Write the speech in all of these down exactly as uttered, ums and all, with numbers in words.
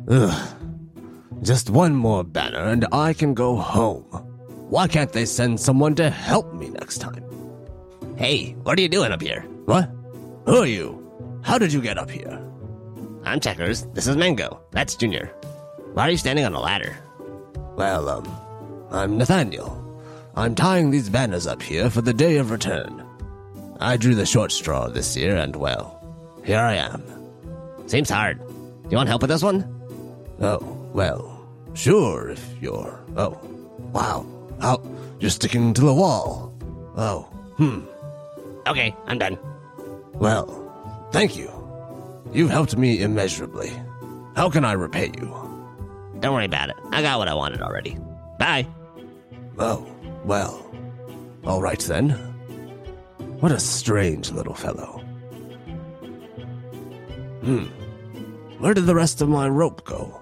Ugh. Just one more banner and I can go home. Why can't they send someone to help me next time? Hey, what are you doing up here? What? Who are you? How did you get up here? I'm Checkers. This is Mango. That's Junior. Why are you standing on a ladder? Well, um, I'm Nathaniel. I'm tying these banners up here for the day of return. I drew the short straw this year, and well, here I am. Seems hard. You want help with this one? Oh, well, sure, if you're... Oh, wow. How... You're sticking to the wall. Oh, hmm. Okay, I'm done. Well, thank you. You've helped me immeasurably. How can I repay you? Don't worry about it. I got what I wanted already. Bye. Oh, well. All right, then. What a strange little fellow. Hmm. Where did the rest of my rope go?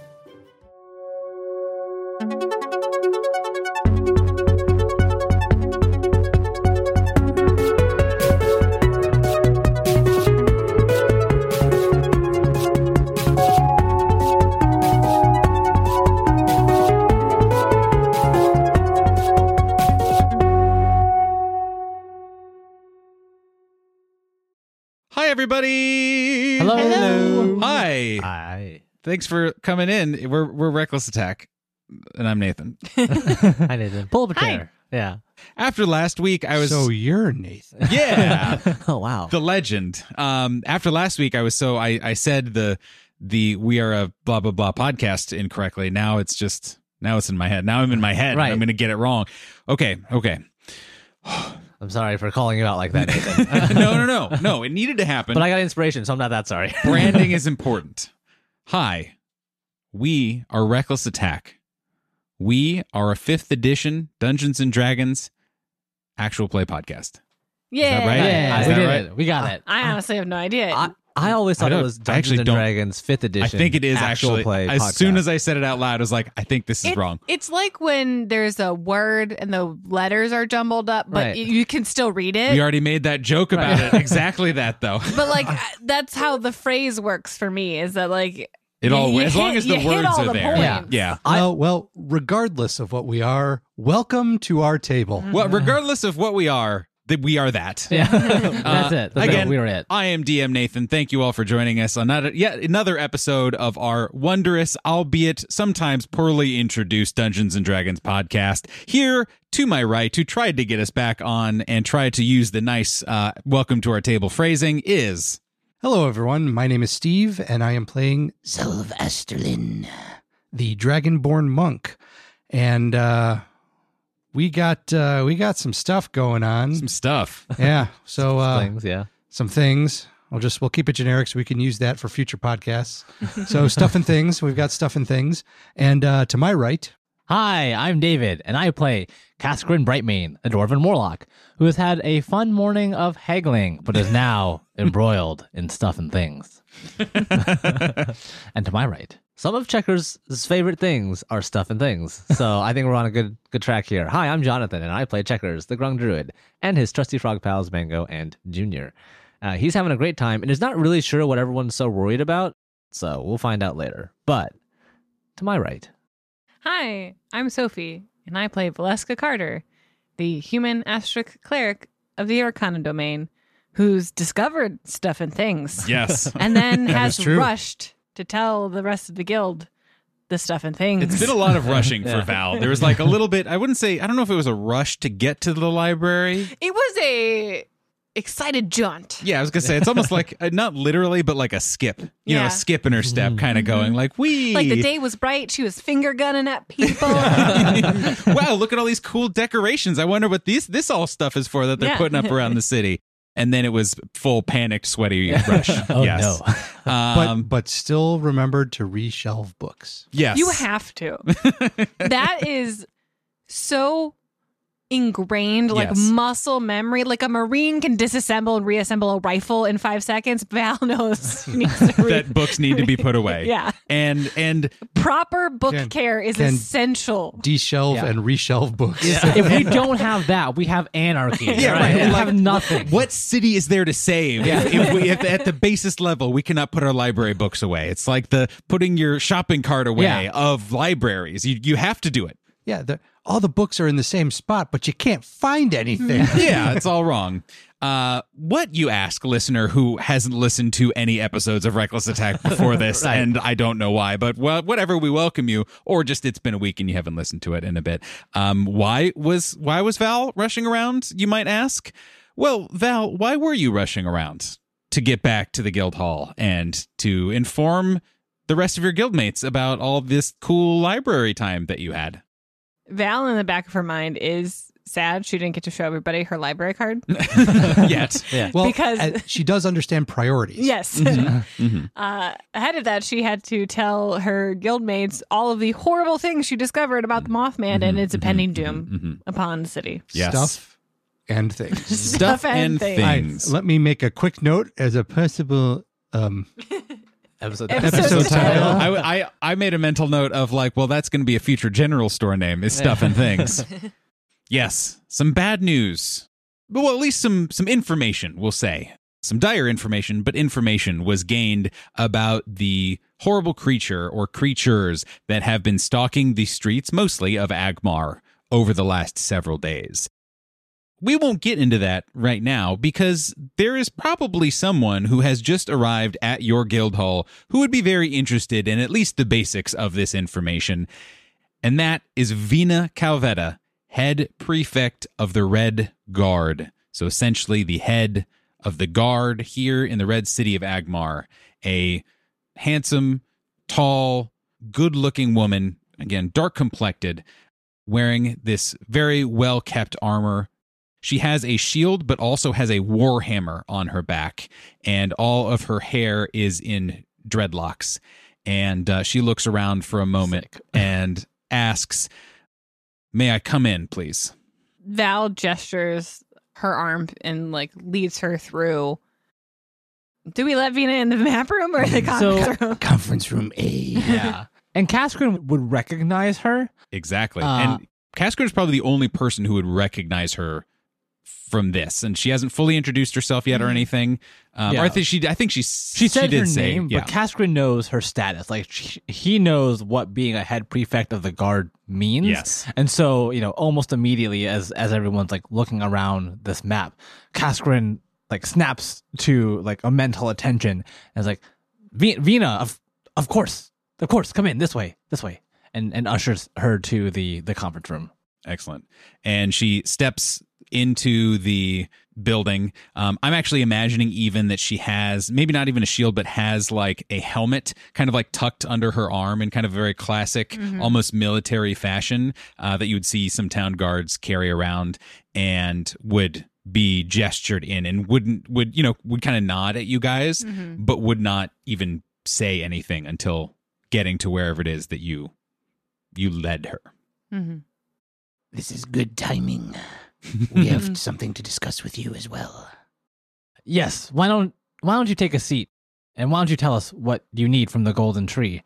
Hi, everybody. Hello. Hello. Hi. Hi. Thanks for coming in. We're we're Reckless Attack, and I'm Nathan. Hi, Nathan. Pull up a chair. Yeah. After last week, I was So you're Nathan. yeah, Oh, wow. the legend. Um, after last week, I was so I I said the the we are a blah blah blah podcast incorrectly. Now it's just now it's in my head. Now I'm in my head. Right. I'm going to get it wrong. Okay. Okay. I'm sorry for calling you out like that, Nathan. no, no, no, no. It needed to happen. But I got inspiration, so I'm not that sorry. Branding is important. Hi, we are Reckless Attack. We are a fifth edition Dungeons and Dragons actual play podcast. Yeah. that right? Yeah, Is we that did right? it. We got it. I honestly have no idea. I, I always I thought it don't- was I Dungeons actually and don't- Dragons fifth edition. I think it is actual actually. play As podcast. soon as I said it out loud, I was like, I think this is It- wrong. It's like when there's a word and the letters are jumbled up, but Right. y- you can still read it. We already made that joke about Right. it. Exactly that, though. But like that's how the phrase works for me. Is that like It you- all you as long hit- as the you hit words all are the there. points. Yeah. Yeah. well, well, regardless of what we are, welcome to our table. Well, regardless of what we are, that we are that. Yeah. That's it. That's again, it. We were it. I am D M Nathan. Thank you all for joining us on not yet another episode of our wondrous, albeit sometimes poorly introduced Dungeons and Dragons podcast. Here to my right, who tried to get us back on and tried to use the nice uh, welcome to our table phrasing is... Hello, everyone. My name is Steve, and I am playing Sylv Esterlin. the Dragonborn monk. And uh, we got uh, we got some stuff going on. Some stuff. Yeah. So uh, Things, yeah. some things. We'll just we'll keep it generic so we can use that for future podcasts. So stuff and things. We've got stuff and things. And uh, to my right, Hi, I'm David, and I play Kaskrin Brightmane, a dwarven warlock, who has had a fun morning of haggling, but is now embroiled in stuff and things. And to my right, some of Checker's favorite things are stuff and things. So I think we're on a good good track here. Hi, I'm Jonathan, and I play Checkers, the Grung Druid, and his trusty frog pals Mango and Junior. Uh, he's having a great time and is not really sure what everyone's so worried about, so we'll find out later. But to my right, Hi, I'm Sophie, and I play Valeska Carter, the human asterisk cleric of the Arcana domain, who's discovered stuff and things, Yes. and then has is true. rushed to tell the rest of the guild the stuff and things. It's been a lot of rushing for Yeah. Val. There was like a little bit, I wouldn't say, I don't know if it was a rush to get to the library. It was a excited jaunt. Yeah, I was going to say, it's almost like, uh, not literally, but like a skip. You know, Yeah. a skip in her step, kind of going like, wee. Like the day was bright, she was finger gunning at people. Wow, look at all these cool decorations. I wonder what these this all stuff is for that they're Yeah. putting up around the city. And then it was full panicked, sweaty rush. Oh, yes. no. but Um, but still remembered to reshelve books. yes. You have to. That is so ingrained, like Yes. muscle memory. Like a Marine can disassemble and reassemble a rifle in five seconds. Val knows she needs to read. that books need to be put away. Yeah. And and proper book can- care is can essential. De-shelve Yeah. and reshelve books. If we don't have that, we have anarchy. Yeah, right. right. We Like, have nothing. What city is there to save? If, if we, if at the basis level, we cannot put our library books away. It's like the putting your shopping cart away Yeah. of libraries. You you have to do it. Yeah, the, all the books are in the same spot, but you can't find anything. Yeah, it's all wrong. Uh, what, you ask, listener who hasn't listened to any episodes of Reckless Attack before this, Right. and I don't know why, but well, whatever, we welcome you. Or just it's been a week and you haven't listened to it in a bit. Um, why was why was Val rushing around? You might ask. Well, Val, why were you rushing around? To get back to the guild hall and to inform the rest of your guildmates about all this cool library time that you had. Val, in the back of her mind, is sad she didn't get to show everybody her library card. Yet. Yeah. Well, Because- uh, she does understand priorities. Yes. Mhm. Uh, ahead of that, she had to tell her guildmates all of the horrible things she discovered about the Mothman and its impending doom mhm. upon the city. Yes. Stuff and things. Stuff and things. I- things. let me make a quick note as a possible um, Episode, Episode episode title. title. I, I I made a mental note of like, well, that's going to be a future general store name. Is Stuff and Things. Yes, some bad news. Well, at least some some information. We'll say some dire information, but information was gained about the horrible creature or creatures that have been stalking the streets, mostly of Agmar, over the last several days. We won't get into that right now because there is probably someone who has just arrived at your guild hall who would be very interested in at least the basics of this information. And that is Vina Calvetta, head prefect of the Red Guard. So essentially the head of the guard here in the Red City of Agmar. A handsome, tall, good-looking woman, again, dark-complected, wearing this very well-kept armor. She has a shield, but also has a war hammer on her back, and all of her hair is in dreadlocks. And uh, she looks around for a moment Sick. and asks, "May I come in, please?" Val gestures her arm and like leads her through. Do we let Vina in the map room or the So- conference room? Conference room A. Yeah. And Kaskrin would recognize her. Exactly. Uh, and Kaskrin is probably the only person who would recognize her from this, and she hasn't fully introduced herself yet or anything. Um, Yeah. Or I think she, I think she, She said did her say, name, yeah. but Kaskrin knows her status. Like she, he knows what being a head prefect of the guard means. Yes. And so, you know, almost immediately as as everyone's like looking around this map, Kaskrin like snaps to like a mental attention and is like, "V- Vina, of of course, of course, come in this way, this way," and and ushers her to the the conference room. Excellent. And she steps into the building. Um, I'm actually imagining even that she has maybe not even a shield, but has like a helmet kind of like tucked under her arm in kind of a very classic, almost military fashion uh, that you would see some town guards carry around and would be gestured in and wouldn't, would, you know, would kind of nod at you guys, but would not even say anything until getting to wherever it is that you, you led her. Mm-hmm. This is good timing. We have something to discuss with you as well. Yes. Why don't Why don't you take a seat, and why don't you tell us what you need from the golden tree?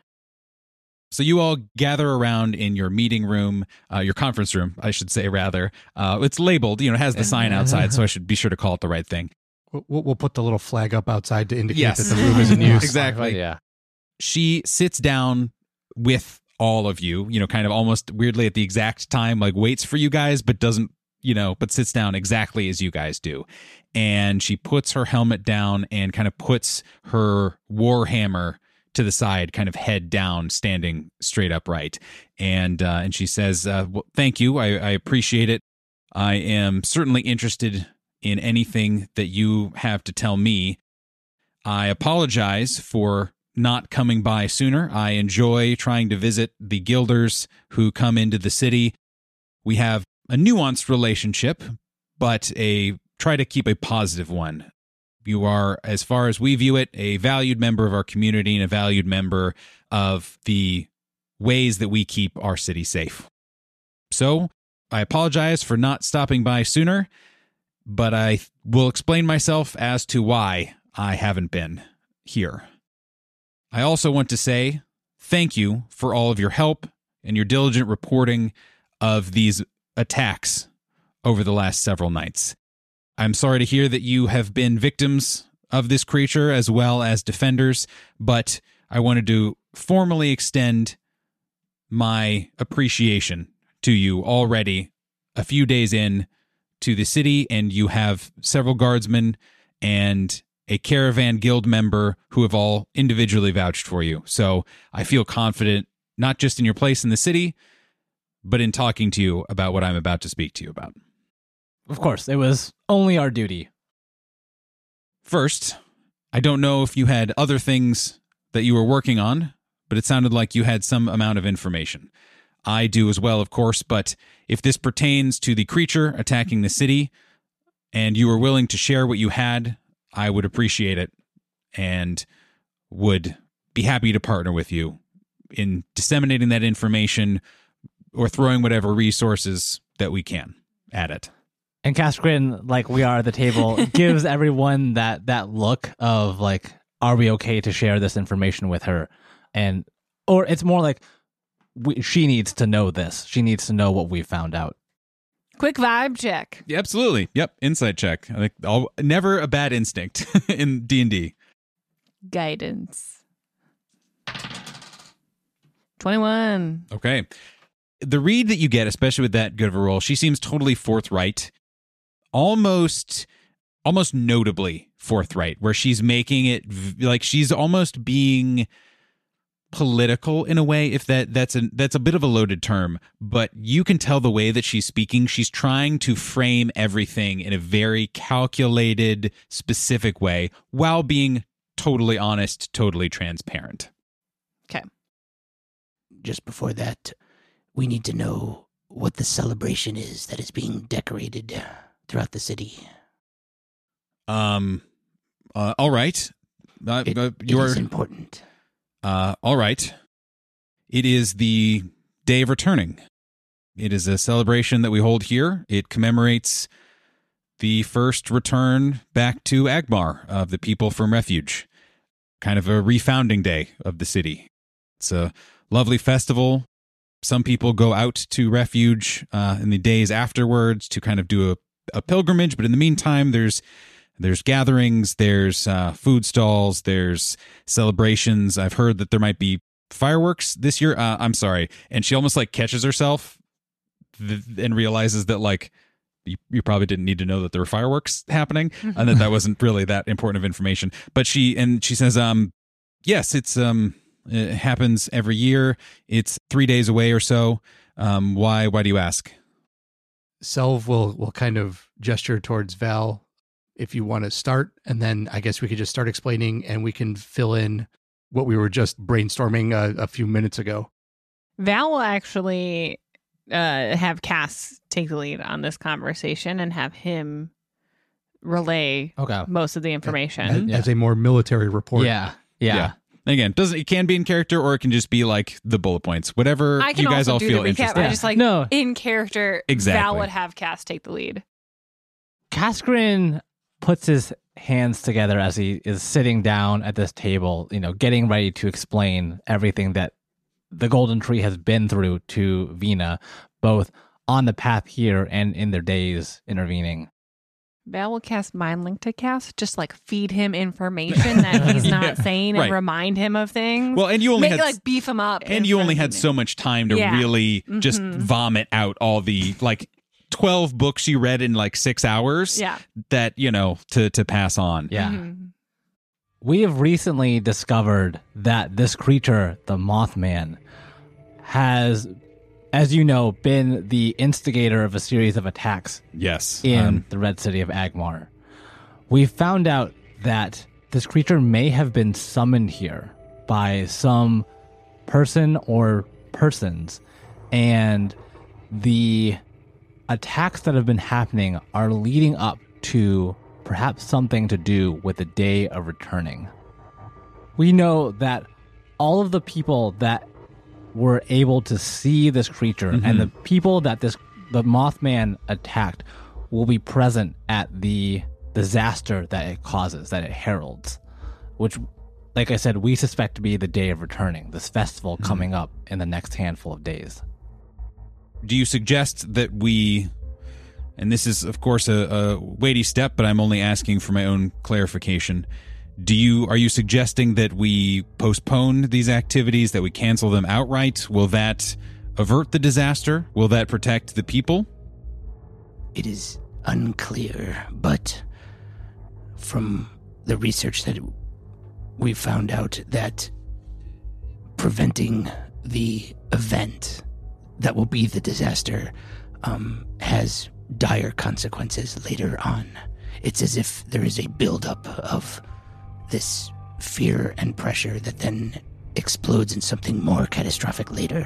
So you all gather around in your meeting room, uh, your conference room, I should say, rather. Uh, it's labeled, you know, it has the sign outside, so I should be sure to call it the right thing. We'll, we'll put the little flag up outside to indicate Yes. that the room is in use. Exactly. Yeah. She sits down with all of you, you know, kind of almost weirdly at the exact time, like waits for you guys, but doesn't, you know, but sits down exactly as you guys do. And she puts her helmet down and kind of puts her war hammer to the side, kind of head down, standing straight upright. And uh, and she says, uh, well, thank you. I, I appreciate it. I am certainly interested in anything that you have to tell me. I apologize for not coming by sooner. I enjoy trying to visit the guilders who come into the city. We have a nuanced relationship, but a try to keep a positive one. You are, as far as we view it, a valued member of our community and a valued member of the ways that we keep our city safe. So I apologize for not stopping by sooner, but I will explain myself as to why I haven't been here. I also want to say thank you for all of your help and your diligent reporting of these attacks over the last several nights. I'm sorry to hear that you have been victims of this creature as well as defenders, but I wanted to formally extend my appreciation to you already a few days in to the city, and you have several guardsmen and a caravan guild member who have all individually vouched for you. So I feel confident, not just in your place in the city, but in talking to you about what I'm about to speak to you about. Of course, it was only our duty. First, I don't know if you had other things that you were working on, but it sounded like you had some amount of information. I do as well, of course, but if this pertains to the creature attacking the city and you were willing to share what you had, I would appreciate it and would be happy to partner with you in disseminating that information or throwing whatever resources that we can at it. And Kaskrin, like we are at the table, gives everyone that that look of like, are we okay to share this information with her? And or it's more like we, she needs to know this. She needs to know what we found out. Quick vibe check. Yeah, absolutely. Yep, insight check. I think I'll, never a bad instinct in D and D. Guidance. twenty-one. Okay. The read that you get, especially with that good of a roll, she seems totally forthright. Almost, almost notably forthright, where she's making it v- like she's almost being political in a way. If that that's a that's a bit of a loaded term, but you can tell the way that she's speaking. She's trying to frame everything in a very calculated, specific way, while being totally honest, totally transparent. Okay. Just before that, we need to know what the celebration is that is being decorated throughout the city. Um, uh, all right. Uh, It, uh, it you're is important. uh, all right. It is the Day of Returning. It is a celebration that we hold here. It commemorates the first return back to Agmar of the people from Refuge. Kind of a refounding day of the city. It's a lovely festival. Some people go out to Refuge uh, in the days afterwards to kind of do a, a pilgrimage, but in the meantime, there's there's gatherings, there's uh, food stalls, there's celebrations. I've heard that there might be fireworks this year. Uh, I'm sorry. And she almost like catches herself th- and realizes that like you, you probably didn't need to know that there were fireworks happening and that that wasn't really that important of information. But she, and she says, um, yes, it's, um, it happens every year. It's three days away or so. Um, why, why do you ask? Selv will will kind of gesture towards Val if you want to start, and then I guess we could just start explaining and we can fill in what we were just brainstorming a, a few minutes ago. Val will actually uh, have Cass take the lead on this conversation and have him relay Okay. most of the As, information. as a more military report. Yeah. Yeah. Yeah. And again, doesn't it can be in character or it can just be like the bullet points, whatever I can you guys also all do feel the recap. interested. I in. just like No. in character. Exactly. Val would have Cass take the lead. Kaskrin puts his hands together as he is sitting down at this table, you know, getting ready to explain everything that the Golden Tree has been through to Vina, both on the path here and in their days intervening. Val will cast Mind Link to Cass, just like feed him information that he's not Yeah, saying right. and remind him of things. Well, and you only Make, had like beef him up. and you only had so much time to Yeah. really just Mhm. vomit out all the like twelve books you read in like six hours Yeah. that, you know, to, to pass on. Yeah. Mhm. We have recently discovered that this creature, the Mothman, has, as you know, been the instigator of a series of attacks Yes. in Um, the Red City of Agmar. We found out that this creature may have been summoned here by some person or persons, and the attacks that have been happening are leading up to perhaps something to do with the Day of Returning. We know that all of the people that were able to see this creature and the people that this the Mothman attacked will be present at the disaster that it causes, that it heralds, which like I said, we suspect to be the Day of Returning, this festival mm-hmm. coming up in the next handful of days. Do you suggest that we, and this is, of course, a, a weighty step, but I'm only asking for my own clarification. Do you are you suggesting that we postpone these activities, that we cancel them outright? Will that avert the disaster? Will that protect the people? It is unclear, but from the research that we found out that preventing the event that will be the disaster um, has dire consequences later on. It's as if there is a buildup of this fear and pressure that then explodes in something more catastrophic later.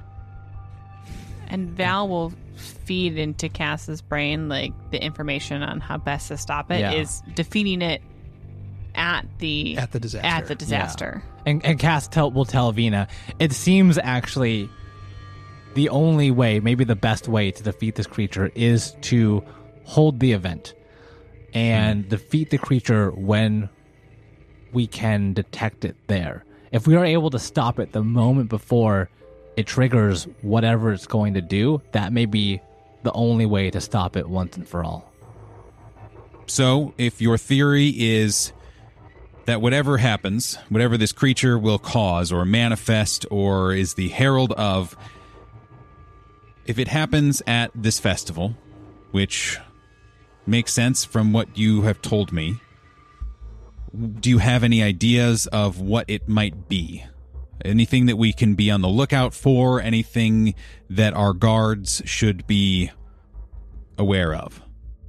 And Val will feed into Cass's brain like the information on how best to stop it yeah. is defeating it at the at the disaster. At the disaster. Yeah. And and Cass tell, will tell Vina, it seems actually the only way, maybe the best way to defeat this creature is to hold the event and mm. defeat the creature when we can detect it there. If we are able to stop it the moment before it triggers whatever it's going to do, that may be the only way to stop it once and for all. So, if your theory is that whatever happens, whatever this creature will cause or manifest or is the herald of, if it happens at this festival, which makes sense from what you have told me, do you have any ideas of what it might be? Anything that we can be on the lookout for? Anything that our guards should be aware of?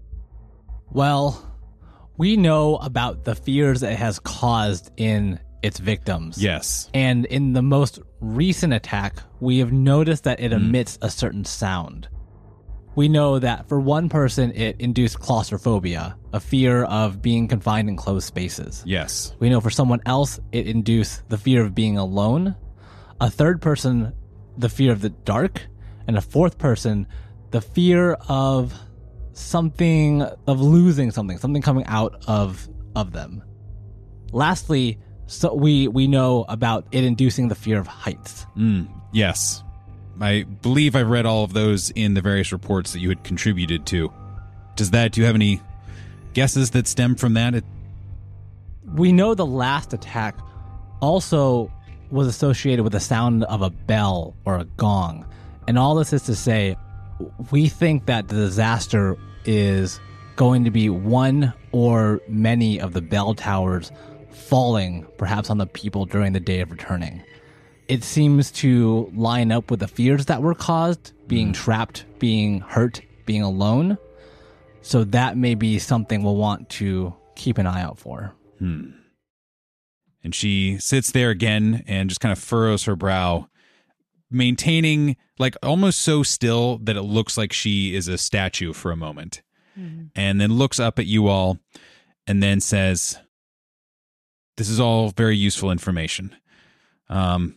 Well, we know about the fears it has caused in its victims. Yes. And in the most recent attack, we have noticed that it mm. emits a certain sound. We know that for one person, it induced claustrophobia, a fear of being confined in closed spaces. Yes. We know for someone else, it induced the fear of being alone. A third person, the fear of the dark. And a fourth person, the fear of something, of losing something, something coming out of of them. Lastly, so we, we know about it inducing the fear of heights. Mm, yes. I believe I've read all of those in the various reports that you had contributed to. Does that, do you have any guesses that stem from that? It... We know the last attack also was associated with the sound of a bell or a gong. And all this is to say, we think that the disaster is going to be one or many of the bell towers falling, perhaps on the people during the Day of Returning. It seems to line up with the fears that were caused, being mm. trapped, being hurt, being alone. So that may be something we'll want to keep an eye out for. Hmm. And she sits there again and just kind of furrows her brow, maintaining, like, almost so still that it looks like she is a statue for a moment. Mm. And then looks up at you all and then says, "This is all very useful information. Um,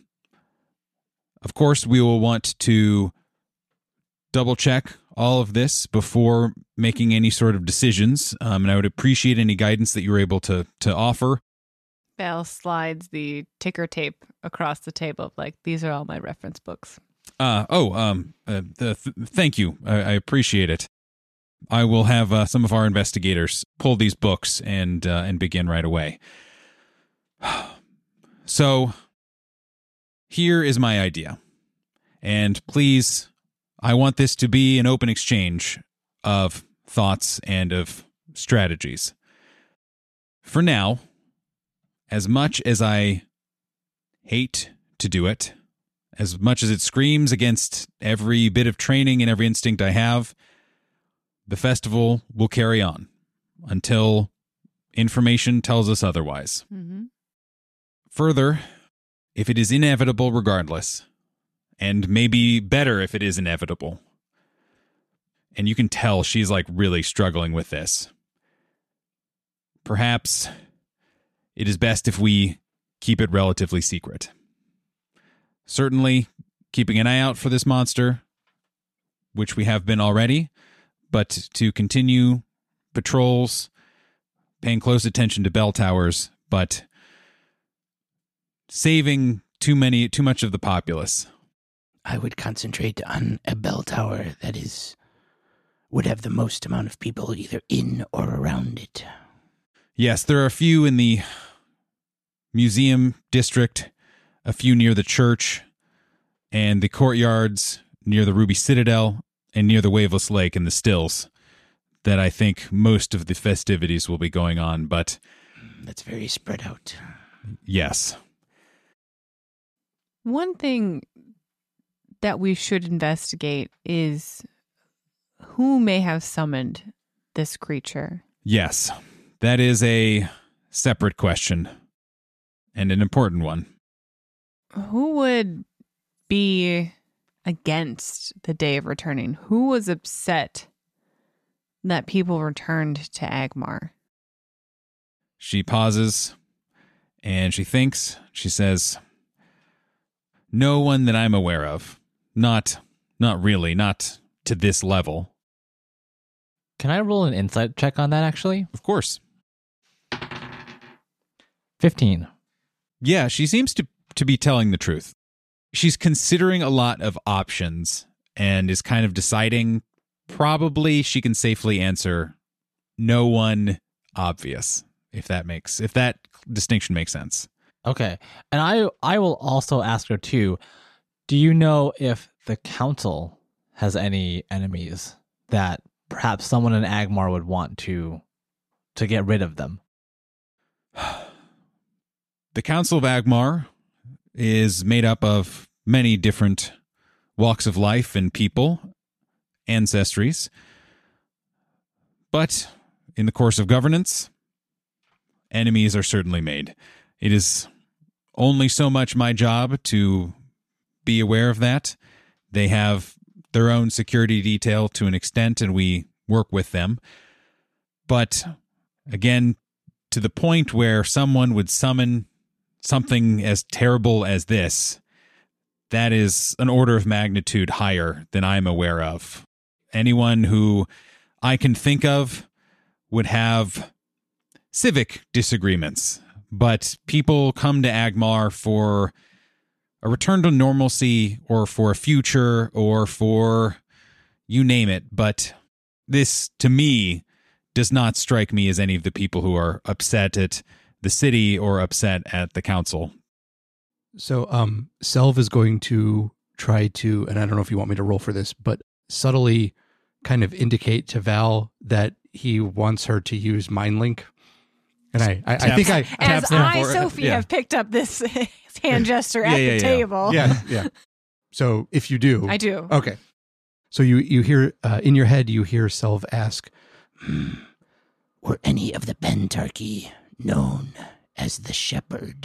of course, we will want to double check all of this before making any sort of decisions. Um, and I would appreciate any guidance that you're able to to offer." Val slides the ticker tape across the table. Like, these are all my reference books. Uh, oh, um, uh, the, th- thank you. I, I appreciate it. I will have uh, some of our investigators pull these books and uh, and begin right away. So, here is my idea. And please, I want this to be an open exchange of thoughts and of strategies. For now, as much as I hate to do it, as much as it screams against every bit of training and every instinct I have, the festival will carry on until information tells us otherwise. Mm-hmm. Further, if it is inevitable regardless, and maybe better if it is inevitable, and you can tell she's like really struggling with this, perhaps it is best if we keep it relatively secret. Certainly, keeping an eye out for this monster, which we have been already, but to continue patrols, paying close attention to bell towers, but saving too many, too much of the populace. I would concentrate on a bell tower that is would have the most amount of people either in or around it. Yes, there are a few in the museum district, a few near the church, and the courtyards near the Ruby Citadel and near the Waveless Lake and the Stills that I think most of the festivities will be going on, but... That's very spread out. Yes. One thing that we should investigate is who may have summoned this creature. Yes, that is a separate question and an important one. Who would be against the Day of Returning? Who was upset that people returned to Agmar? She pauses and she thinks. She says, no one that I'm aware of. Not, not really, not to this level. Can I roll an insight check on that, actually? Of course. fifteen. Yeah, she seems to, to be telling the truth. She's considering a lot of options and is kind of deciding. Probably she can safely answer no one obvious, if that makes, if that distinction makes sense. Okay. And I I will also ask her too, do you know if the council has any enemies that perhaps someone in Agmar would want to to get rid of them? The Council of Agmar is made up of many different walks of life and people, ancestries. But in the course of governance, enemies are certainly made. It is only so much my job to be aware of that. They have their own security detail to an extent, and we work with them. But again, to the point where someone would summon something as terrible as this, that is an order of magnitude higher than I'm aware of. Anyone who I can think of would have civic disagreements, but people come to Agmar for a return to normalcy or for a future or for you name it. But this, to me, does not strike me as any of the people who are upset at the city or upset at the council. So um, Selv is going to try to, and I don't know if you want me to roll for this, but subtly kind of indicate to Val that he wants her to use MindLink. And I, I, I think I... As Taps them I, for it. Sophie, Yeah. have picked up this hand gesture Yeah, at yeah, the yeah. table. Yeah, yeah. So if you do... I do. Okay. So you, you hear, uh, in your head, you hear Selv ask, Hmm. Were any of the Bentarchy known as the Shepherd?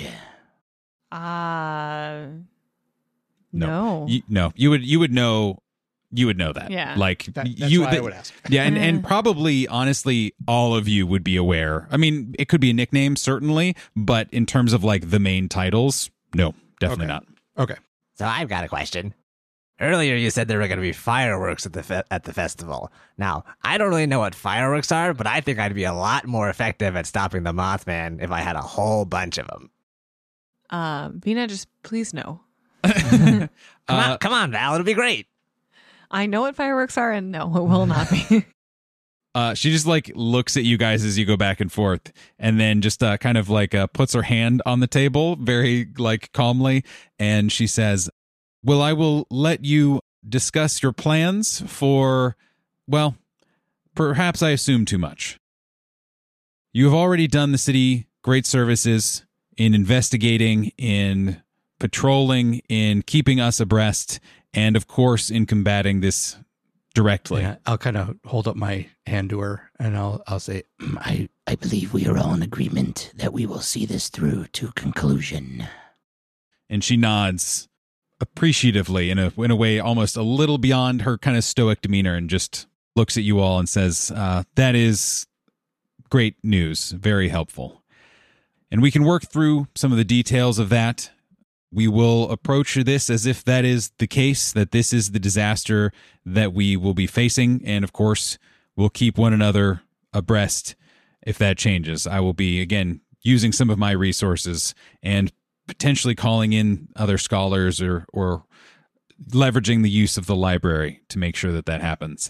Uh, No. no. You, no, you would you would know you would know that. Yeah. Like that, that's you why the- I would ask. Yeah, and, and probably honestly all of you would be aware. I mean, it could be a nickname certainly, but in terms of like the main titles, no, definitely Okay. not. Okay. So I've got a question. Earlier you said there were going to be fireworks at the fe- at the festival. Now, I don't really know what fireworks are, but I think I'd be a lot more effective at stopping the Mothman if I had a whole bunch of them. Uh, Vina, just please no. Come Uh, on, come on, Val, it'll be great. I know what fireworks are, and no, it will not be. Uh, she just like looks at you guys as you go back and forth, and then just uh, kind of like uh, puts her hand on the table very like calmly, and she says, well, I will let you discuss your plans for, well, perhaps I assume too much. You have already done the city great services in investigating, in patrolling, in keeping us abreast, and of course in combating this directly. Yeah, I'll kind of hold up my hand to her and I'll I'll say, I, I believe we are all in agreement that we will see this through to conclusion. And she nods appreciatively in a in a way almost a little beyond her kind of stoic demeanor, and just looks at you all and says, uh, that is great news, very helpful. And we can work through some of the details of that. We will approach this as if that is the case, that this is the disaster that we will be facing. And of course, we'll keep one another abreast if that changes. I will be, again, using some of my resources and potentially calling in other scholars or or leveraging the use of the library to make sure that that happens.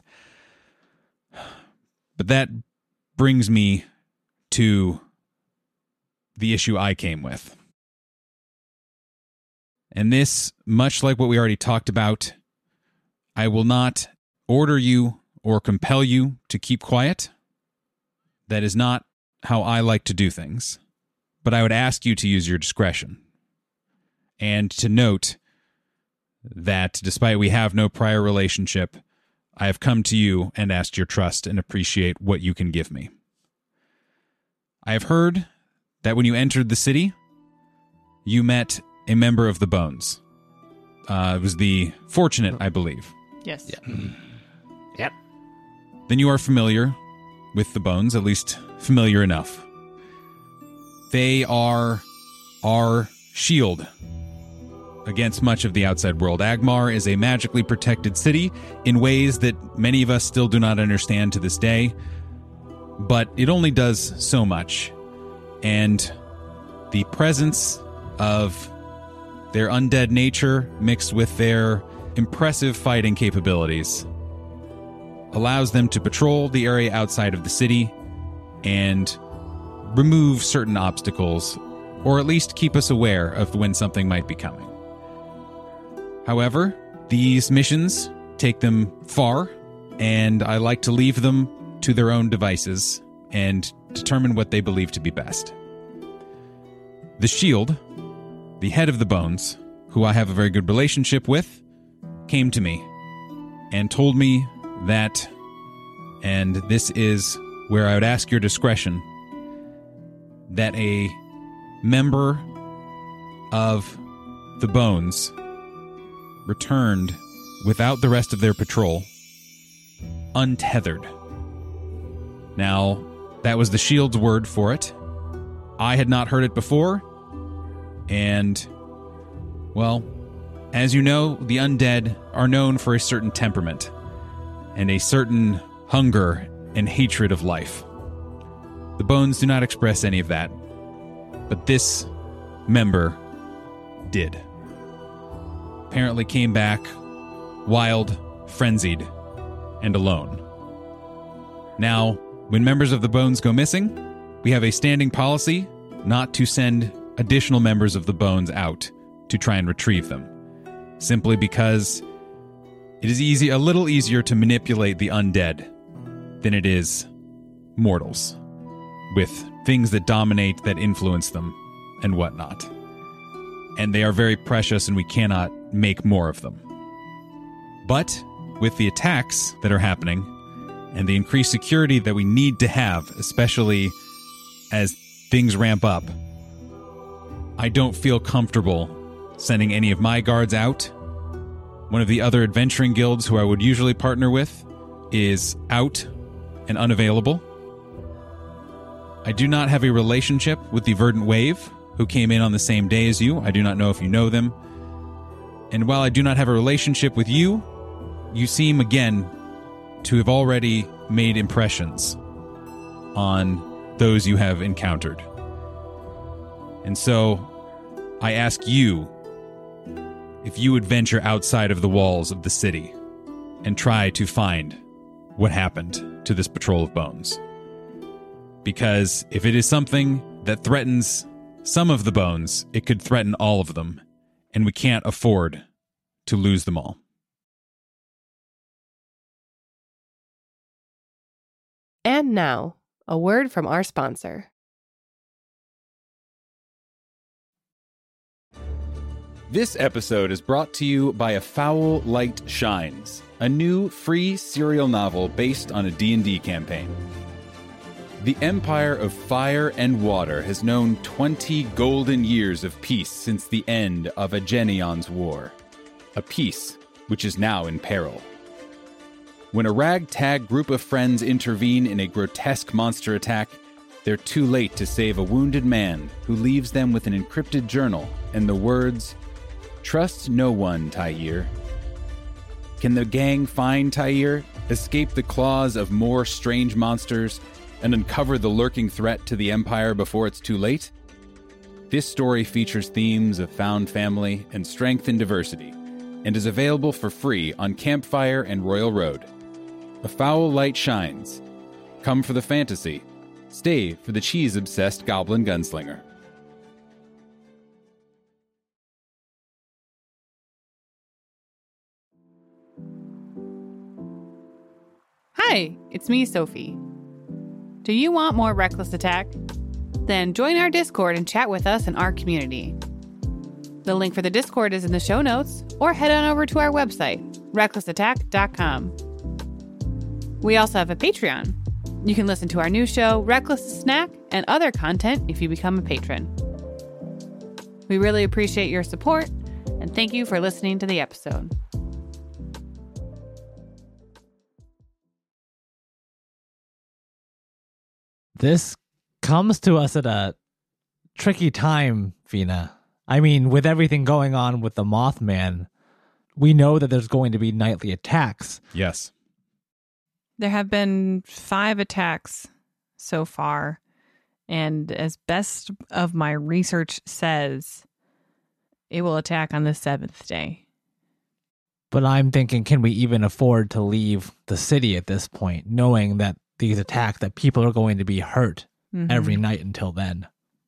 But that brings me to the issue I came with. And this, much like what we already talked about, I will not order you or compel you to keep quiet. That is not how I like to do things. But I would ask you to use your discretion. And to note that despite we have no prior relationship, I have come to you and asked your trust and appreciate what you can give me. I have heard that when you entered the city, you met a member of the Bones. Uh, it was the Fortunate, I believe. Yes. Yeah. Yep. Then you are familiar with the Bones, at least familiar enough. They are our shield against much of the outside world. Agmar is a magically protected city in ways that many of us still do not understand to this day, but it only does so much. And the presence of their undead nature mixed with their impressive fighting capabilities allows them to patrol the area outside of the city and remove certain obstacles, or at least keep us aware of when something might be coming. However, these missions take them far, and I like to leave them to their own devices and determine what they believe to be best. The Shield, the head of the Bones, who I have a very good relationship with, came to me and told me that, and this is where I would ask your discretion, that a member of the Bones returned without the rest of their patrol, untethered. Now, that was the Shield's word for it. I had not heard it before, and, well, as you know, the undead are known for a certain temperament and a certain hunger and hatred of life. The Bones do not express any of that, but this member did. Apparently came back wild, frenzied, and alone. Now, when members of the Bones go missing, we have a standing policy not to send additional members of the Bones out to try and retrieve them, simply because it is easy, a little easier to manipulate the undead than it is mortals, with things that dominate, that influence them, and whatnot. And they are very precious, and we cannot make more of them. But with the attacks that are happening, and the increased security that we need to have, especially as things ramp up, I don't feel comfortable sending any of my guards out. One of the other adventuring guilds who I would usually partner with is out and unavailable. I do not have a relationship with the Verdant Wave, who came in on the same day as you. I do not know if you know them. And while I do not have a relationship with you, you seem, again, to have already made impressions on those you have encountered. And so, I ask you if you would venture outside of the walls of the city and try to find what happened to this patrol of Bones. Because if it is something that threatens some of the Bones, it could threaten all of them, and we can't afford to lose them all. And now, a word from our sponsor. This episode is brought to you by A Foul Light Shines, a new free serial novel based on a D and D campaign. The Empire of Fire and Water has known twenty golden years of peace since the end of Agenion's War, a peace which is now in peril. When a ragtag group of friends intervene in a grotesque monster attack, they're too late to save a wounded man who leaves them with an encrypted journal and the words, "Trust no one, Tyir." Can the gang find Tyir, escape the claws of more strange monsters, and uncover the lurking threat to the Empire before it's too late? This story features themes of found family and strength in diversity, and is available for free on Campfire and Royal Road. A foul light shines. Come for the fantasy. Stay for the cheese-obsessed goblin gunslinger. Hi, it's me, Sophie. Do you want more Reckless Attack? Then join our Discord and chat with us in our community. The link for the Discord is in the show notes, or head on over to our website, reckless attack dot com. We also have a Patreon. You can listen to our new show, Reckless Snack, and other content if you become a patron. We really appreciate your support, and thank you for listening to the episode. This comes to us at a tricky time, Vina. I mean, with everything going on with the Mothman, we know that there's going to be nightly attacks. Yes. There have been five attacks so far, and as best of my research says, it will attack on the seventh day. But I'm thinking, can we even afford to leave the city at this point, knowing that these attacks, that people are going to be hurt mm-hmm. every night until then?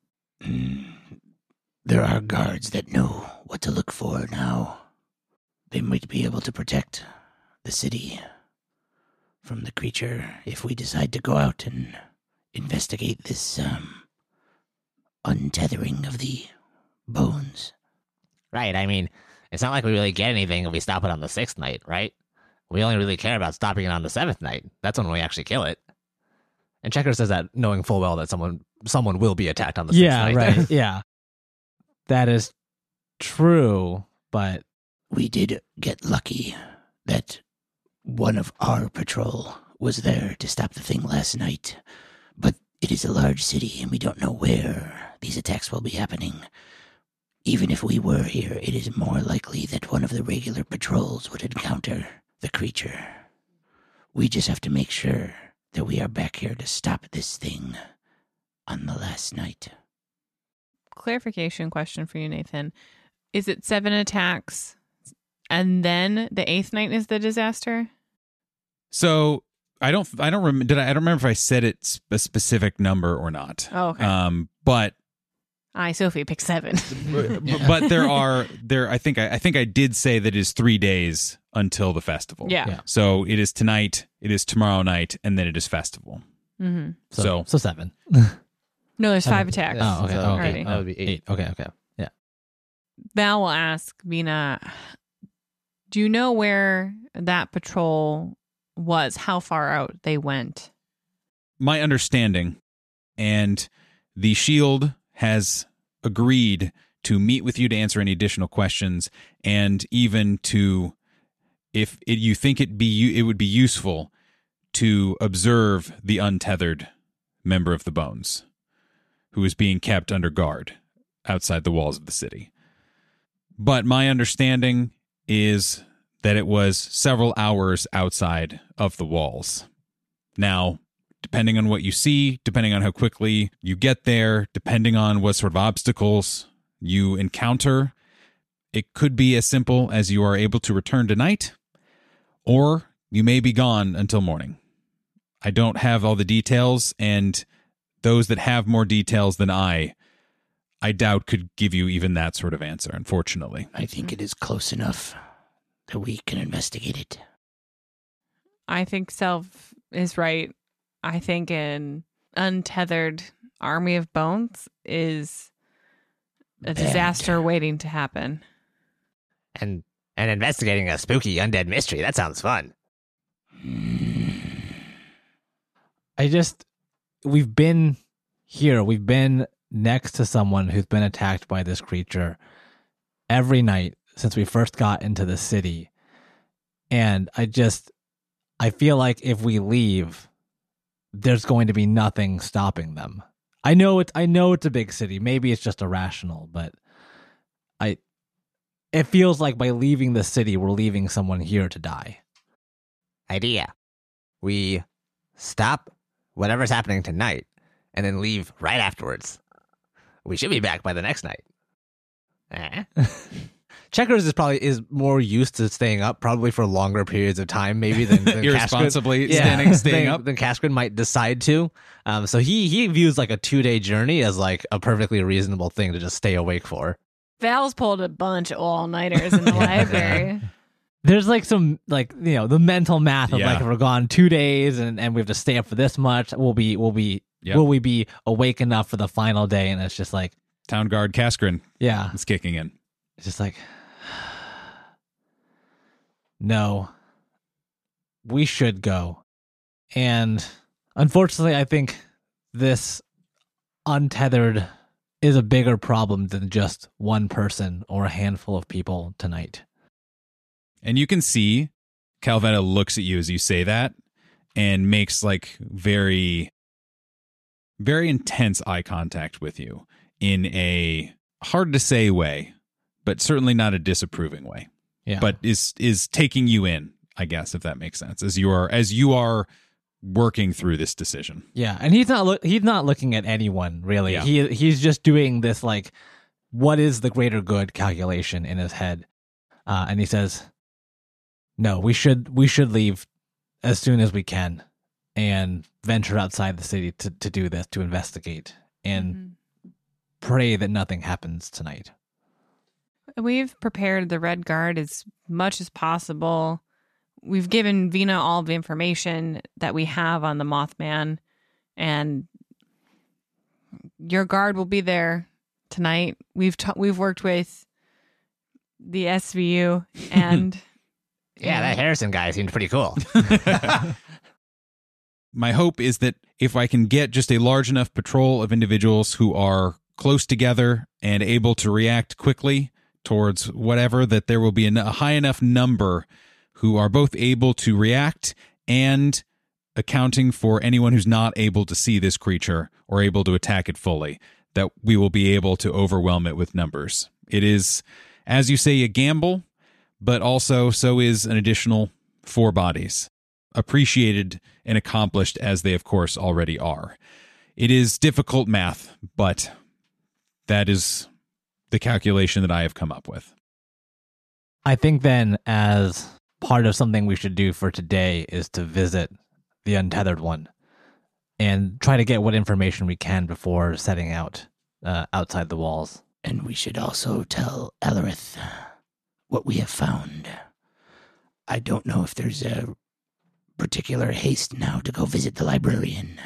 There are guards that know what to look for now. They might be able to protect the city from the creature if we decide to go out and investigate this um, untethering of the bones. Right, I mean, it's not like we really get anything if we stop it on the sixth night, right? We only really care about stopping it on the seventh night. That's when we actually kill it. And Checker says that knowing full well that someone someone will be attacked on the sixth yeah, night. Yeah, right. Yeah. That is true, but... We did get lucky that one of our patrol was there to stop the thing last night. But it is a large city, and we don't know where these attacks will be happening. Even if we were here, it is more likely that one of the regular patrols would encounter the creature. We just have to make sure that we are back here to stop this thing on the last night. Clarification question for you, Nathan. Is it seven attacks and then the eighth night is the disaster? So I don't, I don't remember. Did I? I don't remember if I said it's a specific number or not. Oh, okay. Um, but I, Sophie, picked seven. But there are there. I think I, I think I did say that it is three days until the festival. Yeah. Yeah. So it is tonight, it is tomorrow night, and then it is festival. Mm-hmm. So, So- so seven. No, there's five attacks. Oh, okay. So, okay. already. that would be eight. Eight. Okay, okay. Yeah. Val will ask Vina, do you know where that patrol was? How far out they went? My understanding, and the Shield has agreed to meet with you to answer any additional questions, and even to, if it, you think it be it would be useful to observe the untethered member of the Bones, who is being kept under guard outside the walls of the city. But my understanding is that it was several hours outside of the walls. Now, depending on what you see, depending on how quickly you get there, depending on what sort of obstacles you encounter, it could be as simple as you are able to return tonight, or you may be gone until morning. I don't have all the details, and those that have more details than I, I doubt could give you even that sort of answer, unfortunately. I think it is close enough that we can investigate it. I think Self is right. I think an untethered army of bones is a Bad. disaster waiting to happen. And and investigating a spooky undead mystery. That sounds fun. I just, we've been here. We've been next to someone who's been attacked by this creature every night since we first got into the city. And I just, I feel like if we leave, there's going to be nothing stopping them. I know it's, I know it's a big city. Maybe it's just irrational, but I, it feels like by leaving the city, we're leaving someone here to die. Idea. We stop whatever's happening tonight and then leave right afterwards. we should be back by the next night. Eh? Checkers is probably is more used to staying up, probably for longer periods of time, maybe than, than Irresponsibly Cascrin. standing, staying than, up. Than Cascrin might decide to. Um, so he he views like a two day journey as like a perfectly reasonable thing to just stay awake for. Val's pulled a bunch of all nighters in the library. There's like some like you know the mental math of Yeah. like if we're gone two days and, and we have to stay up for this much, we'll be we'll be Yep. will we be awake enough for the final day? And it's just like Town Guard Cascrin yeah, is kicking in. it's just like no, we should go. And unfortunately, I think this untethered is a bigger problem than just one person or a handful of people tonight. And you can see Calvetta looks at you as you say that and makes like very, very intense eye contact with you in a hard to say way, but certainly not a disapproving way. Yeah. But is is taking you in, I guess, if that makes sense, as you are as you are working through this decision. Yeah, and he's not look he's not looking at anyone really. Yeah. He he's just doing this like what is the greater good calculation in his head. Uh, and he says, "No, we should we should leave as soon as we can and venture outside the city to, to do this, to investigate and Mhm. pray that nothing happens tonight." We've prepared the Red Guard as much as possible. We've given Vina all the information that we have on the Mothman, and your guard will be there tonight. We've t- we've worked with the S V U, and Yeah, that Harrison guy seemed pretty cool. My hope is that if I can get just a large enough patrol of individuals who are close together and able to react quickly towards whatever, that there will be a high enough number who are both able to react and accounting for anyone who's not able to see this creature or able to attack it fully, that we will be able to overwhelm it with numbers. It is, as you say, a gamble, but also so is an additional four bodies, appreciated and accomplished as they, of course, already are. It is difficult math, but that is the calculation that I have come up with. I think then as part of something we should do for today is to visit the Untethered One and try to get what information we can before setting out uh, outside the walls. And we should also tell Alarith what we have found. I don't know if there's a particular haste now to go visit the librarian.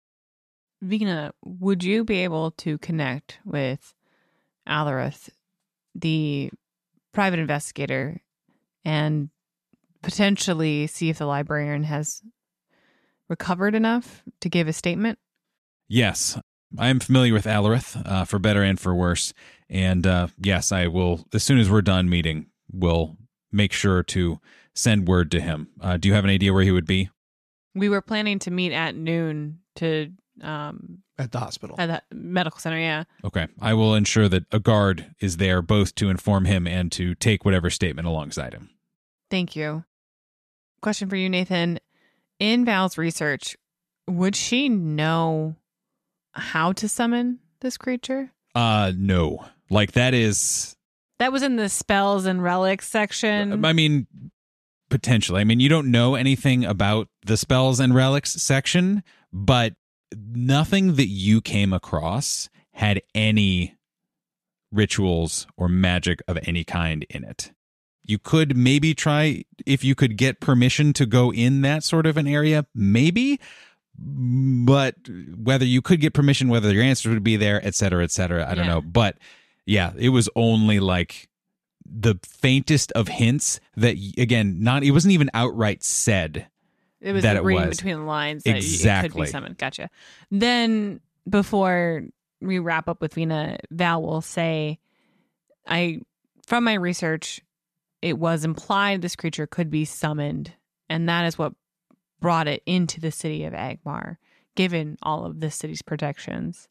Vina, would you be able to connect with Alarith, the private investigator, and potentially see if the librarian has recovered enough to give a statement? Yes, I am familiar with Alarith, uh, for better and for worse. And uh, yes, I will, as soon as we're done meeting, will make sure to send word to him. Uh, do you have an idea where he would be? We were planning to meet at noon to um, At the hospital. at the medical center. Yeah. Okay. I will ensure that a guard is there both to inform him and to take whatever statement alongside him. Thank you. Question for you, Nathan. In Val's research, would she know how to summon this creature? Uh, no. Like, that is, That was in the spells and relics section. I mean, potentially. I mean, you don't know anything about the spells and relics section, but nothing that you came across had any rituals or magic of any kind in it. You could maybe try, if you could get permission to go in that sort of an area, maybe, but whether you could get permission, whether your answers would be there, et cetera, et cetera, I don't Yeah. know. But yeah, it was only like the faintest of hints that, again, not, it wasn't even outright said. It was that the it reading was. between the lines that it could Exactly. be summoned. Gotcha. Then before we wrap up with Vina, Val will say, I, from my research, it was implied this creature could be summoned, and that is what brought it into the city of Agmar, given all of this city's protections.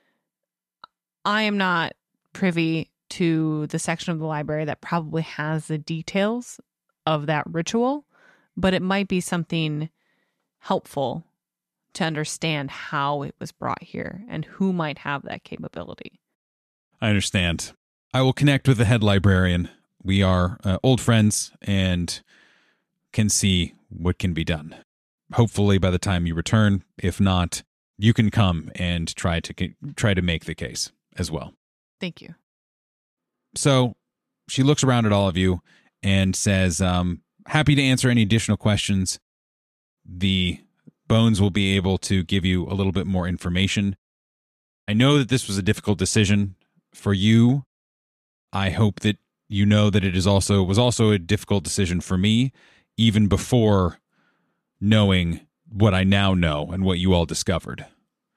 I am not privy to the section of the library that probably has the details of that ritual, but it might be something helpful to understand how it was brought here and who might have that capability. I understand. I will connect with the head librarian. We are uh, old friends and can see what can be done. Hopefully by the time you return, if not, you can come and try to try to make the case as well. Thank you. So she looks around at all of you and says, um, happy to answer any additional questions. The Bones will be able to give you a little bit more information. I know that this was a difficult decision for you. I hope that you know that it is also was also a difficult decision for me, even before knowing what I now know and what you all discovered.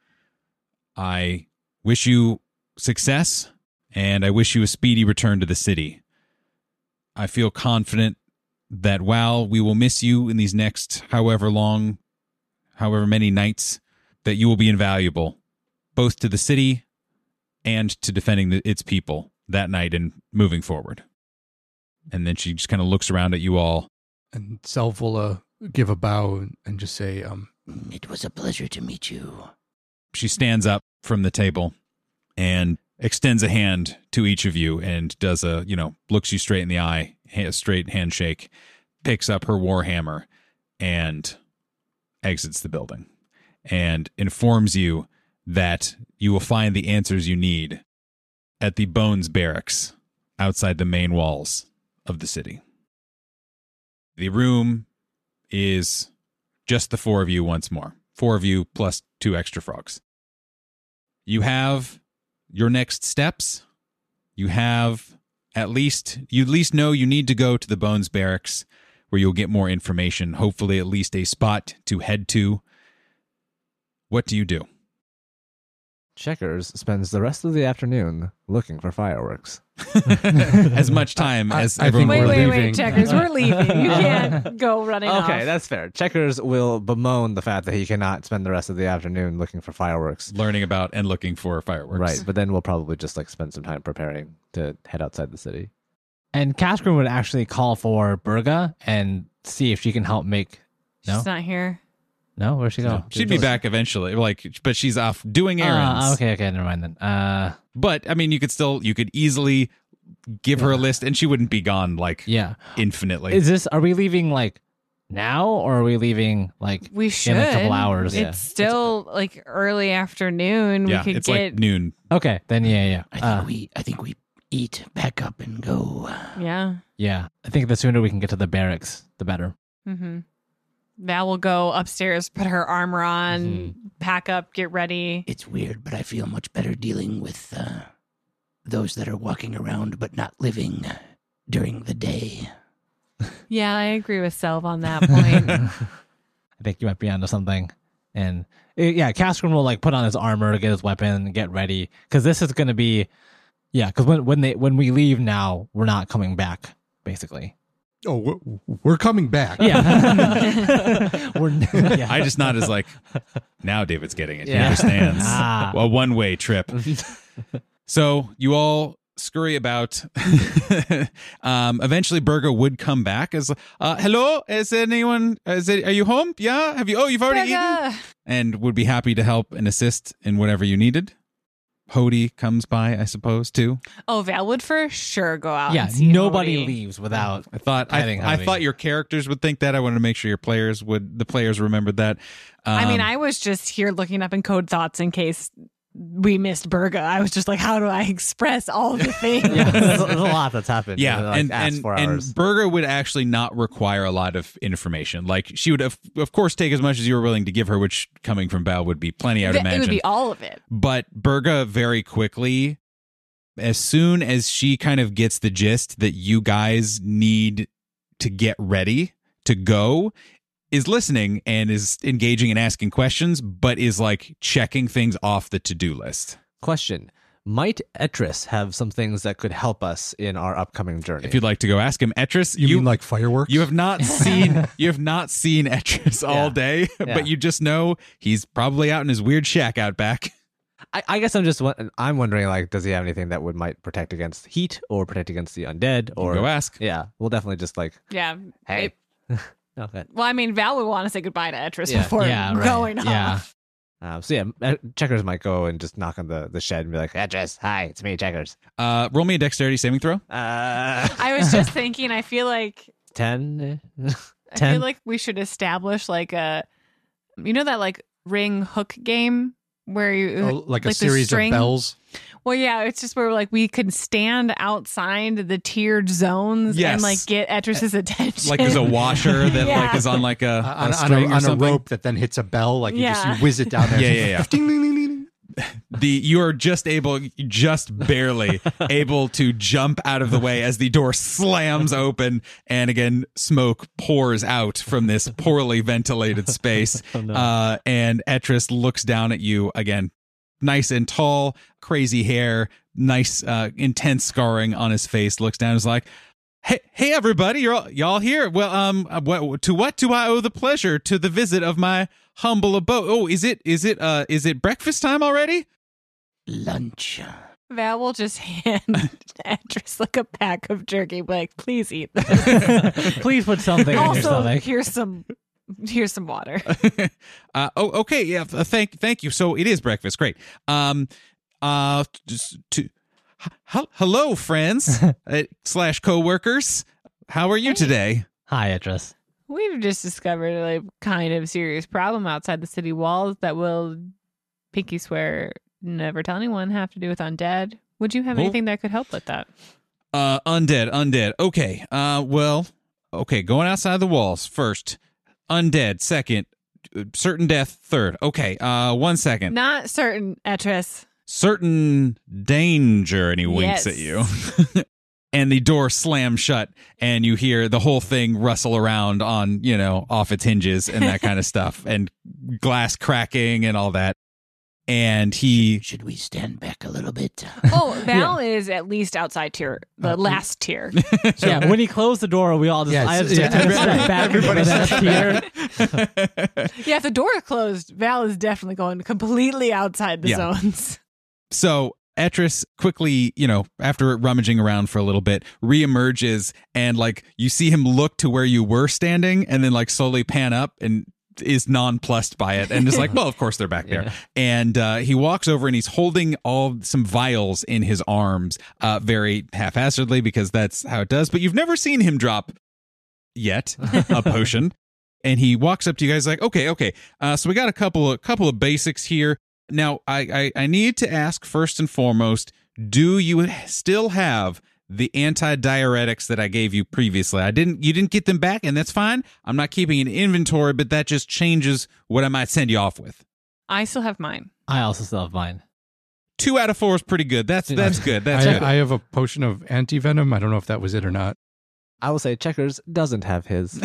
I wish you success, and I wish you a speedy return to the city. I feel confident that while we will miss you in these next however long, however many nights, that you will be invaluable, both to the city and to defending the, its people that night and moving forward. And then she just kind of looks around at you all. And Selv will uh, give a bow and just say, um, it was a pleasure to meet you. She stands up from the table and extends a hand to each of you and does a, you know, looks you straight in the eye, a straight handshake, picks up her warhammer and exits the building and informs you that you will find the answers you need at the Bones Barracks outside the main walls of the city. The room is just the four of you once more. Four of you plus two extra frogs. You have your next steps. You have at least, you at least know you need to go to the Bones Barracks where you'll get more information, hopefully at least a spot to head to. What do you do? Checkers spends the rest of the afternoon looking for fireworks. As much time I- as I everyone think Wait, we're wait, leaving. wait, Checkers, we're leaving. You can't go running off. Okay, that's fair. Checkers will bemoan the fact that he cannot spend the rest of the afternoon looking for fireworks. learning about and looking for fireworks. Right, but then we'll probably just like spend some time preparing to head outside the city. And Kaskrin would actually call for Burga and see if she can help make. No, She's not here. no, where'd she go? She'd be back eventually, like, but she's off doing errands. Uh, okay, okay, never mind then. Uh, But I mean, you could still, you could easily give her a list, and she wouldn't be gone like yeah. infinitely. Is this? Are we leaving like now, or are we leaving like We should. in a couple hours? It's Yeah. still like early afternoon. yeah, we could it's get. like noon. Okay, then yeah, yeah, I think uh, we I think we eat, back up, and go. yeah. yeah. I think the sooner we can get to the barracks, the better. Mm-hmm. Val will go upstairs, put her armor on, Mhm. pack up, get ready. It's weird, but I feel much better dealing with uh, those that are walking around but not living during the day. Yeah, I agree with Selv on that point. I think you might be onto something. And uh, yeah, Kaskrin will like put on his armor, get his weapon, get ready, because this is going to be, yeah. Because when when they when we leave now, we're not coming back, basically. oh, we're, we're coming back. Yeah, we're yeah. I just nod as like, now David's getting it. He Yeah. understands. Ah. A one-way trip. So you all scurry about. um, eventually, Burga would come back as, uh, hello, is anyone, is it, are you home? Yeah? Have you, oh, you've already eaten? Burga! And would be happy to help and assist in whatever you needed. Hody comes by, I suppose, too. Oh, Val would for sure go out. yeah. and see Nobody Hody. leaves without. I thought I, Petting I Hody. thought your characters would think that. I wanted to make sure your players would, the players remembered that. Um, I mean, I was just here looking up in code thoughts in case we missed Burga. I was just like, how do I express all the things? Yeah, there's, there's a lot that's happened. Yeah, in the, like, and past and, four and hours. Burga would actually not require a lot of information. Like she would, of, of course, take as much as you were willing to give her, which coming from Val would be plenty, I would It imagine. would be all of it. But Burga very quickly, as soon as she kind of gets the gist that you guys need to get ready to go, is listening and is engaging and asking questions, but is like checking things off the to-do list. Question: might Etris have some things that could help us in our upcoming journey? If you'd like to go ask him, Etris, You, mean like fireworks? You have not seen you have not seen Etris all Yeah. day, Yeah. but you just know he's probably out in his weird shack out back. I, I guess I'm just wa- I'm wondering, like, does he have anything that would might protect against heat or protect against the undead? Or Go ask. yeah, we'll definitely just like, Yeah. hey, It- okay. well, I mean, Val would want to say goodbye to Etris Yeah. before Yeah, right. going Yeah. off. Um, so yeah, uh, Checkers might go and just knock on the, the shed and be like, Etris, hi, it's me, Checkers. Uh, roll me a dexterity saving throw. Uh, I was just thinking, I feel like ten? I ten? feel like we should establish like a, you know, that like ring hook game where you Oh, like, a the series string? of bells. Well, yeah, it's just where like we can stand outside the tiered zones Yes. and like get Etris's attention. Like there's a washer that Yeah. like is on like a, Uh, a on, on, string a, or on a something. rope that then hits a bell. Like you Yeah. just you whiz it down there. Yeah, yeah, yeah. Ding, ding, ding, ding. The you are just able, just barely able to jump out of the way as the door slams open, and again smoke pours out from this poorly ventilated space. Oh, no. uh, and Etris looks down at you again, nice and tall, crazy hair, nice uh, intense scarring on his face. Looks down, and is like, "Hey, hey, everybody, you're all, y'all here? Well, um, uh, what, to what do I owe the pleasure to the visit of my humble abode? Oh, is it is it uh is it breakfast time already?" Lunch. Val will just hand Etris like a pack of jerky, be like, please eat this. Please put something in your Also, stomach. here's some here's some water. uh, oh, okay, yeah. uh, Thank, thank you. So it is breakfast. Great. Um, uh, just to, h- hello, friends uh, slash coworkers. How are you today? Hi, Etris. We've just discovered a kind of serious problem outside the city walls that will, pinky swear, never tell anyone, have to do with undead. Would you have Oh. anything that could help with that? Uh, undead, undead. Okay. Uh, well, okay. Going outside the walls first. Undead second. uh, Certain death third. Okay. Uh, one second. Not certain, Etris. Certain danger, and he winks Yes. at you. And the door slams shut, and you hear the whole thing rustle around on, you know, off its hinges and that kind of stuff, and glass cracking and all that. And he, Should we stand back a little bit? Oh, Val is at least outside tier, the last tier. yeah, when he closed the door, we all just, Yes, I just yeah, took a every- step back. everybody and then here. Yeah, if the door is closed, Val is definitely going completely outside the Yeah. zones. so Etris quickly, you know, after rummaging around for a little bit, reemerges, and like you see him look to where you were standing, and then like slowly pan up and is nonplussed by it, and is like, well, of course they're back there. Yeah. And uh, he walks over and he's holding all some vials in his arms, uh, very haphazardly, because that's how it does. But you've never seen him drop yet a potion. And he walks up to you guys like, okay, okay. Uh, so we got a couple of couple of basics here. Now, I, I I need to ask first and foremost, do you still have the anti-diuretics that I gave you previously? I didn't. You didn't get them back, and that's fine. I'm not keeping an inventory, but that just changes what I might send you off with. I still have mine. I also still have mine. Two out of four is pretty good. That's that's good. That's good. I, I have a potion of anti-venom. I don't know if that was it or not. I will say Checkers doesn't have his.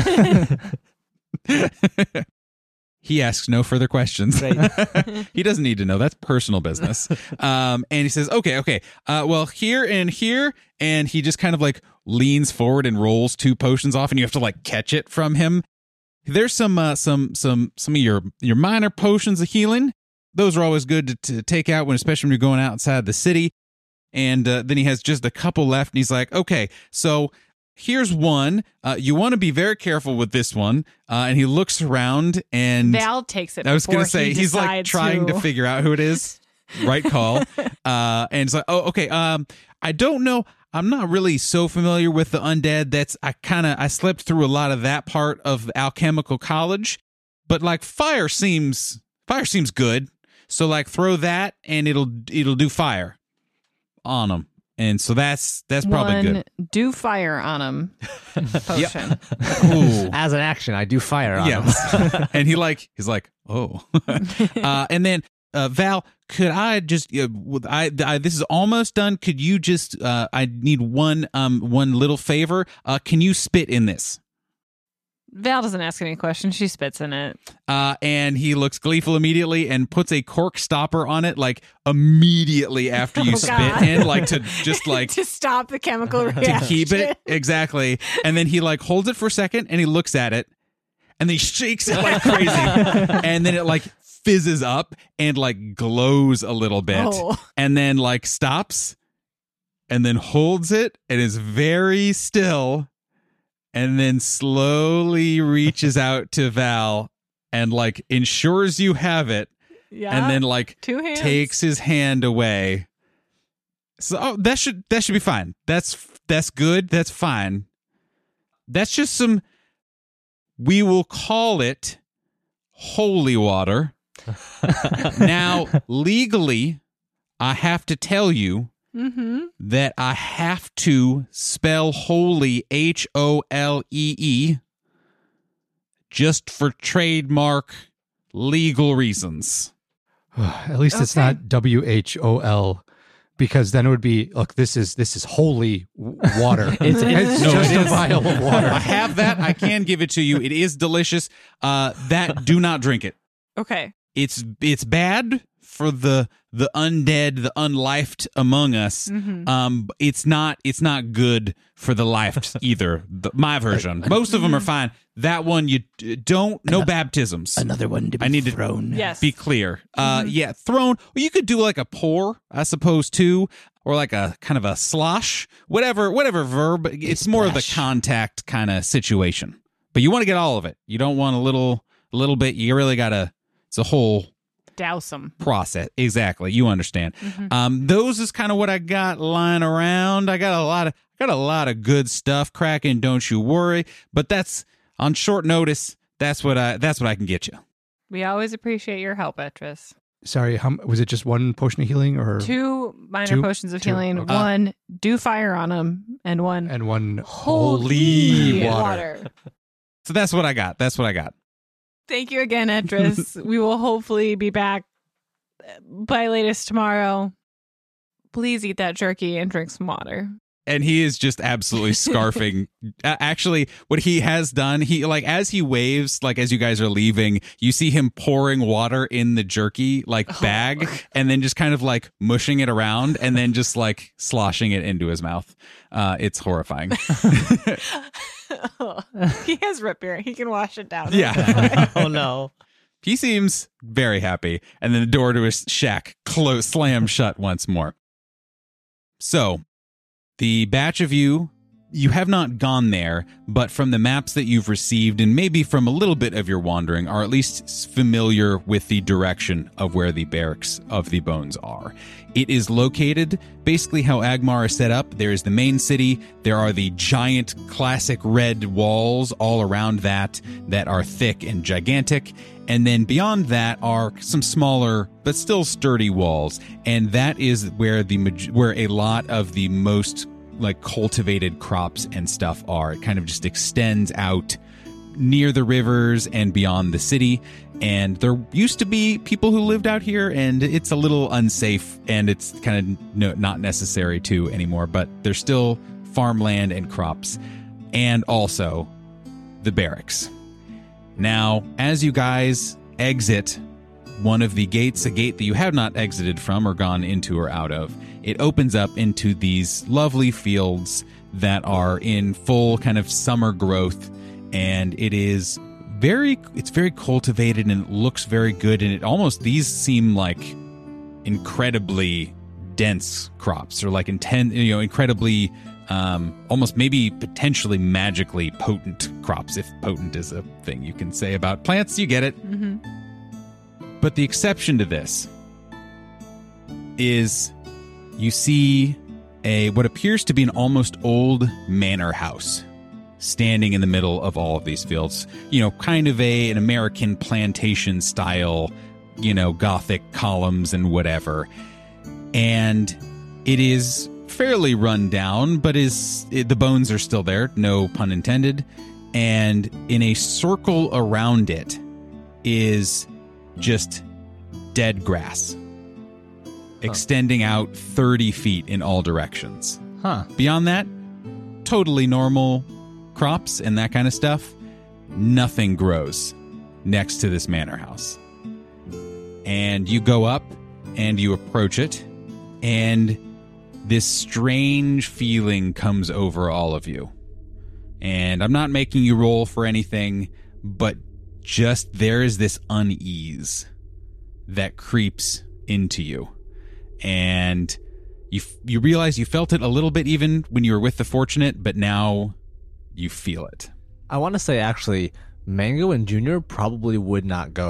He asks no further questions. Right. He doesn't need to know. That's personal business. Um, and he says, okay, okay. Uh, well, here and here. And he just kind of like leans forward and rolls two potions off, and you have to like catch it from him. There's some, uh, some, some, some of your, your minor potions of healing. Those are always good to, to take out when, especially when you're going outside the city. And uh, then he has just a couple left, and he's like, okay, so here's one. Uh, you want to be very careful with this one. Uh, and he looks around, and Val takes it. I was going to say, he's like decides trying who. to figure out who it is. Right call. Uh, and it's like, oh, okay. Um, I don't know. I'm not really so familiar with the undead. That's I kind of I slept through a lot of that part of alchemical college, but like fire seems fire seems good. So like throw that, and it'll it'll do fire on them. And so that's that's probably One, good. do fire on him. Potion. Ooh. As an action, I do fire on him. Yes. And he like he's like, oh. uh, and then uh, Val, could I just uh, with- I, I this is almost done. Could you just uh, I need one um one little favor. Uh, can you spit in this? Val doesn't ask any questions. She spits in it. Uh, and he looks gleeful immediately and puts a cork stopper on it, like immediately after you Oh, spit God. in, like to just like to stop the chemical to reaction. keep it exactly. And then he like holds it for a second, and he looks at it, and then he shakes it like crazy, and then it like fizzes up and like glows a little bit, Oh. and then like stops, and then holds it and is very still, and then slowly reaches out to Val and like ensures you have it, Yeah. and then like Two hands. takes his hand away. So oh, that should that should be fine. That's that's good. That's fine. That's just some. We will call it holy water. Now, legally, I have to tell you Mm-hmm. that I have to spell holy H O L E E just for trademark legal reasons. At least it's Okay. not W H O L, because then it would be, look, this is this is holy w- water. It's- it's- No, just it a is. vial of water. I have that. I can give it to you. It is delicious. Uh, that do not drink it. Okay. It's it's bad for the the undead, the unlifed among us. Mm-hmm. Um, it's not it's not good for the lifed either. The, my version. Most of them are fine. That one you d- don't. No baptisms. Another one to be I need to- thrown. Yes. Be clear. Uh, yeah, thrown. Or you could do like a pour, I suppose, too, or like a kind of a slosh, whatever, whatever verb. It's more of the splash. contact kind of situation. But you want to get all of it. You don't want a little, a little bit. You really gotta. It's a whole Douse them. process. Exactly. You understand. Um, those is kind of what I got lying around. I got a lot of, got a lot of good stuff cracking. Don't you worry. But that's on short notice. That's what I. That's what I can get you. We always appreciate your help, Etris. Sorry, how, was it just one potion of healing or Two minor Two? potions of Two. healing. Okay. One, do fire on them, and one, and one holy holy water? So that's what I got. That's what I got. Thank you again, Etris. We will hopefully be back by latest tomorrow. Please eat that jerky and drink some water. And he is just absolutely scarfing. Uh, Actually, what he has done, he like as he waves, like as you guys are leaving, you see him pouring water in the jerky like bag, and then just kind of like mushing it around, and then just like sloshing it into his mouth. Uh, it's horrifying. He has root beer. He can wash it down. Yeah. Oh no. He seems very happy, and then the door to his shack close slams shut once more. So, the batch of you, you have not gone there, but from the maps that you've received, and maybe from a little bit of your wandering, are at least familiar with the direction of where the barracks of the bones are. It is located basically how Agmar is set up. There is the main city. There are the giant classic red walls all around that that are thick and gigantic. And then beyond that are some smaller but still sturdy walls. And that is where the maj- where a lot of the most like cultivated crops and stuff are. It kind of just extends out near the rivers and beyond the city. And there used to be people who lived out here, and it's a little unsafe, and it's kind of no, not necessary to anymore, but there's still farmland and crops, and also the barracks. Now, as you guys exit one of the gates, a gate that you have not exited from or gone into or out of, it opens up into these lovely fields that are in full kind of summer growth, and it is very, it's very cultivated, and it looks very good, and it almost, these seem like incredibly dense crops, or like intense, you know, incredibly um, almost maybe potentially magically potent crops, if potent is a thing you can say about plants. You get it. Mm-hmm. But the exception to this is you see a what appears to be an almost old manor house standing in the middle of all of these fields. You know, kind of a an American plantation style, you know, Gothic columns and whatever. And it is fairly run down, but is it, the bones are still there, no pun intended. And in a circle around it is just dead grass, extending out thirty feet in all directions. Huh. Beyond that, totally normal crops and that kind of stuff. Nothing grows next to this manor house. And you go up and you approach it, and this strange feeling comes over all of you. And I'm not making you roll for anything, but just there is this unease that creeps into you. And you you realize you felt it a little bit even when you were with the Fortunate, but now you feel it. I want to say, actually, Mango and Junior probably would not go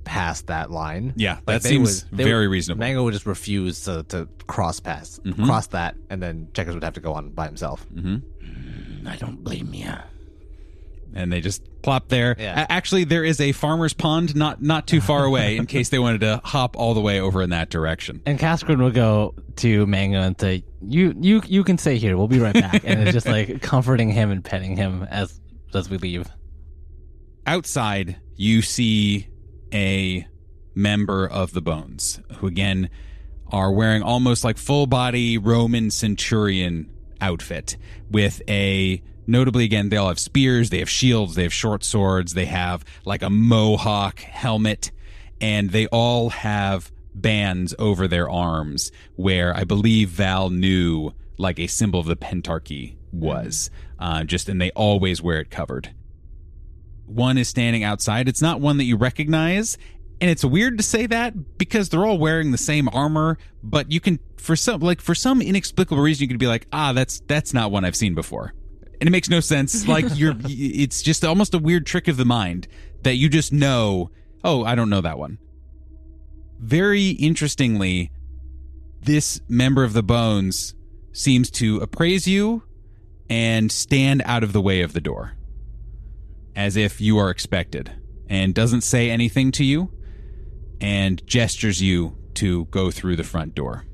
past that line. Yeah, Like, that they seems would- they very would- reasonable. Mango would just refuse to, to cross past, Mhm. cross that, and then Checkers would have to go on by himself. hmm I don't blame you. And they just plop there. Yeah. A- Actually, there is a farmer's pond not not too far away in case they wanted to hop all the way over in that direction. And Cascarin will go to Mango and say, "You, you, you can stay here. We'll be right back." And it's just like comforting him and petting him as as we leave. Outside, you see a member of the Bones, who again are wearing almost like full body Roman centurion outfit with a, notably again, they all have spears, they have shields, they have short swords, they have like a mohawk helmet, and they all have bands over their arms where I believe Val knew like a symbol of the Pentarchy was. Uh, just, and they always wear it covered. One is standing outside. It's not one that you recognize. And it's weird to say that because they're all wearing the same armor, but you can, for some, like for some inexplicable reason, you could be like, ah, that's, that's not one I've seen before. And it makes no sense. Like you're, it's just almost a weird trick of the mind that you just know, oh, I don't know that one. Very interestingly, this member of the Bones seems to appraise you and stand out of the way of the door, as if you are expected, and doesn't say anything to you, and gestures you to go through the front door.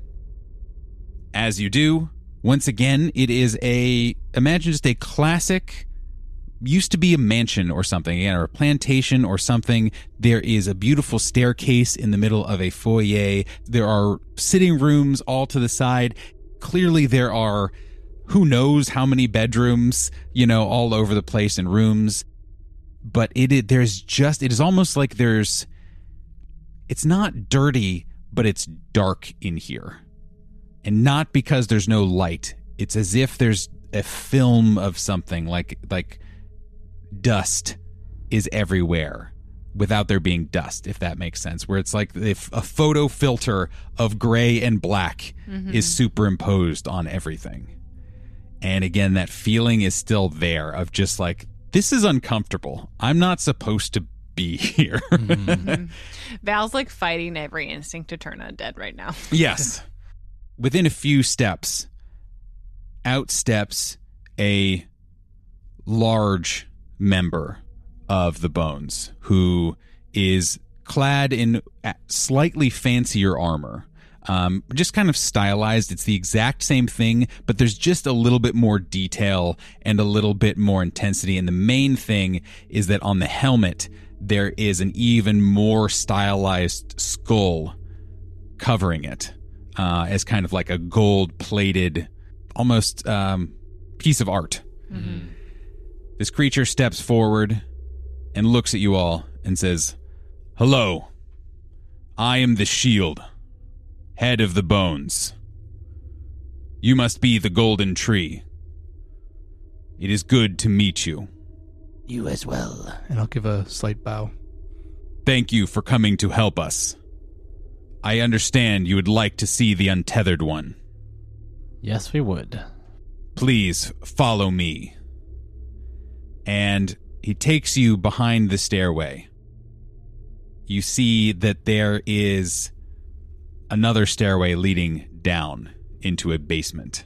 As you do, once again, it is a, imagine just a classic, used to be a mansion or something, again, or a plantation or something. There is a beautiful staircase in the middle of a foyer. There are sitting rooms all to the side. Clearly there are who knows how many bedrooms, you know, all over the place and rooms. But it, it there's just, it is almost like there's, it's not dirty, but it's dark in here. And not because there's no light. It's as if there's a film of something, like like dust is everywhere without there being dust, if that makes sense. Where it's like if a photo filter of gray and black Mm-hmm. is superimposed on everything. And again, that feeling is still there of just like, this is uncomfortable. I'm not supposed to be here. Mm-hmm. Val's like fighting every instinct to turn undead right now. Yes. Within a few steps, out steps a large member of the Bones who is clad in slightly fancier armor. Um, just kind of stylized. It's the exact same thing, but there's just a little bit more detail and a little bit more intensity. And the main thing is that on the helmet, there is an even more stylized skull covering it, uh, as kind of like a gold-plated, almost um, piece of art. Mm-hmm. This creature steps forward and looks at you all and says, "Hello, I am the Shield, head of the Bones. You must be the Golden Tree. It is good to meet you. You as well." And I'll give a slight bow. Thank you for coming to help us. I understand you would like to see the Untethered One. Yes, we would. Please follow me." And he takes you behind the stairway. You see that there is another stairway leading down into a basement.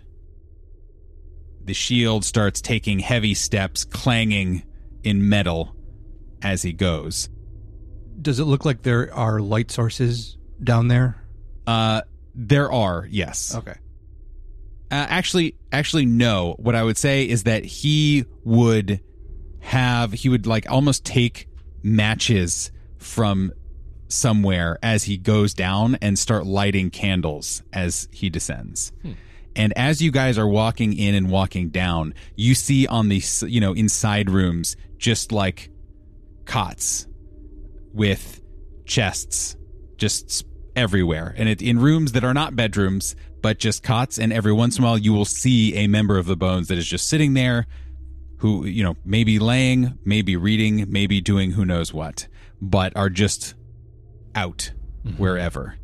The Shield starts taking heavy steps, clanging in metal as he goes. Does it look like there are light sources down there? Uh, there are, yes. Okay. Uh, actually, actually, no. What I would say is that he would have, he would like almost take matches from somewhere as he goes down and start lighting candles as he descends. Hmm. And as you guys are walking in and walking down, you see on the, you know, inside rooms, just like cots with chests just everywhere. And it in rooms that are not bedrooms, but just cots. And every once in a while you will see a member of the Bones that is just sitting there who, you know, maybe laying, maybe reading, maybe doing who knows what, but are just out mm-hmm. wherever.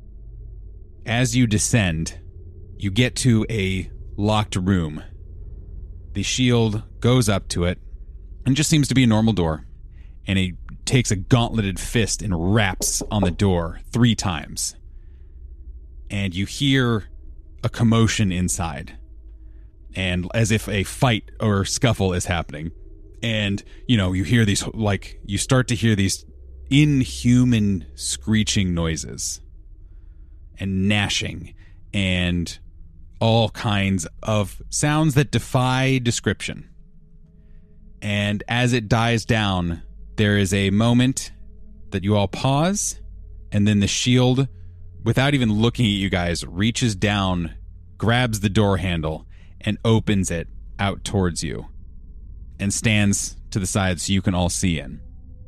As you descend, you get to a locked room. The Shield goes up to it and just seems to be a normal door. And a takes a gauntleted fist and raps on the door three times. And you hear a commotion inside, and as if a fight or scuffle is happening. And, you know, you hear these, like, you start to hear these inhuman screeching noises and gnashing and all kinds of sounds that defy description. And as it dies down, there is a moment that you all pause, and then the shield, without even looking at you guys, reaches down, grabs the door handle, and opens it out towards you, and stands to the side so you can all see in.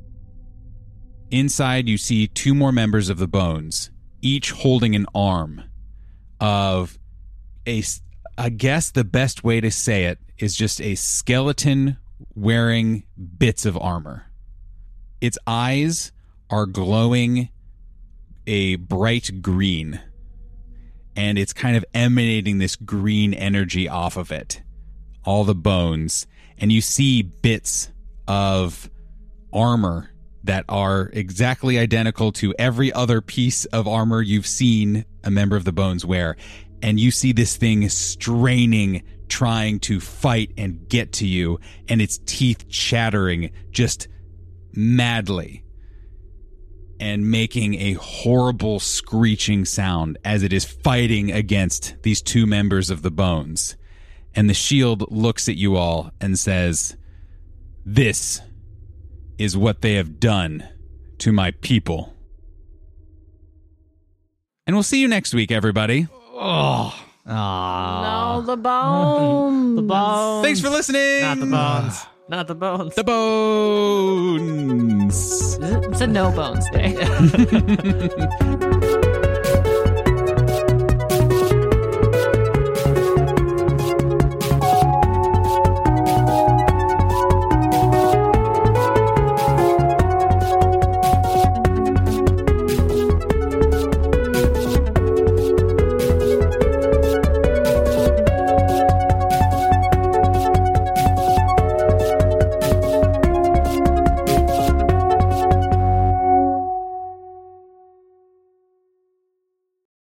Inside, you see two more members of the Bones, each holding an arm of a, I guess the best way to say it is just a skeleton wearing bits of armor. Its eyes are glowing a bright green, and it's kind of emanating this green energy off of it, all the bones, and you see bits of armor that are exactly identical to every other piece of armor you've seen a member of the Bones wear, and you see this thing straining, trying to fight and get to you, and its teeth chattering just madly and making a horrible screeching sound as it is fighting against these two members of the Bones. And the shield looks at you all and says, "This is what they have done to my people." And we'll see you next week, everybody. Oh. No, the bones. The bones. Thanks for listening. Not the bones. Not the bones. The bones. It's a no bones day.